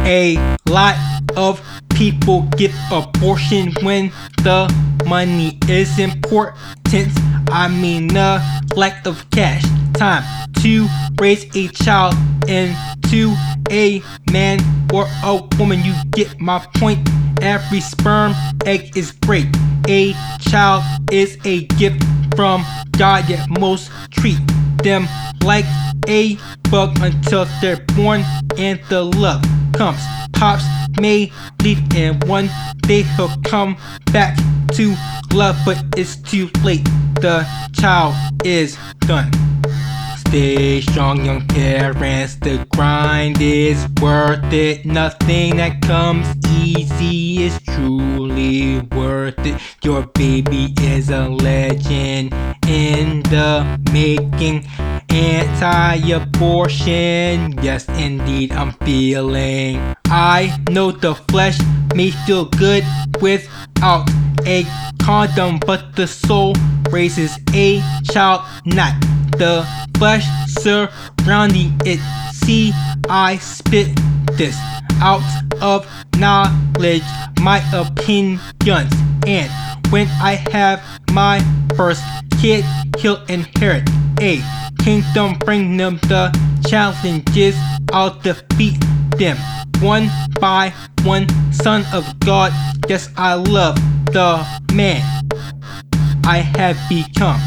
A lot of people get abortion when the money is important. I mean the lack of cash, time to raise a child into a man or a woman. You get my point. Every sperm egg is great. A child is a gift from God, yet most treat them like a bug until they're born and the love comes. Pops may leave and one day he'll come back to love, but it's too late. The child is done. Stay strong, young parents, the grind is worth it. Nothing that comes easy is truly worth it. Your baby is a legend in the making. Anti-abortion, yes indeed I'm feeling. I know the flesh may feel good without a condom, but the soul raises a child, not the flesh surrounding it. See, I spit this out of knowledge, my opinions, and when I have my first kid, he'll inherit a kingdom. Bring them the challenges, I'll defeat them one by one. Son of God, yes I love the man I have become.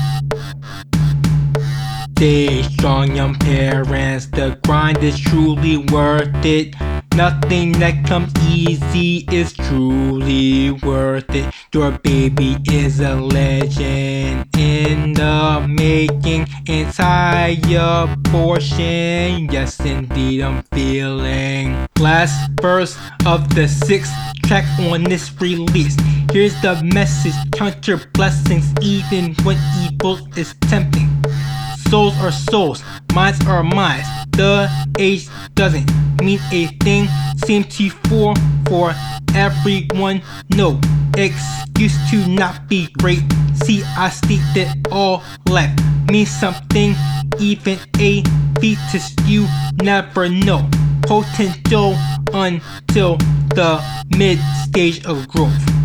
Stay strong, young parents, the grind is truly worth it. Nothing that comes easy is truly worth it. Your baby is a legend in the making. Anti-abortion, yes indeed I'm feeling. Last verse of the 6th track on this release. Here's the message: count your blessings even when evil is tempting. Souls are souls, minds are minds. The age doesn't mean a thing. Same T4 for everyone. No excuse to not be great. See, I state that all life means something. Even a fetus, you never know. Potential until the mid stage of growth.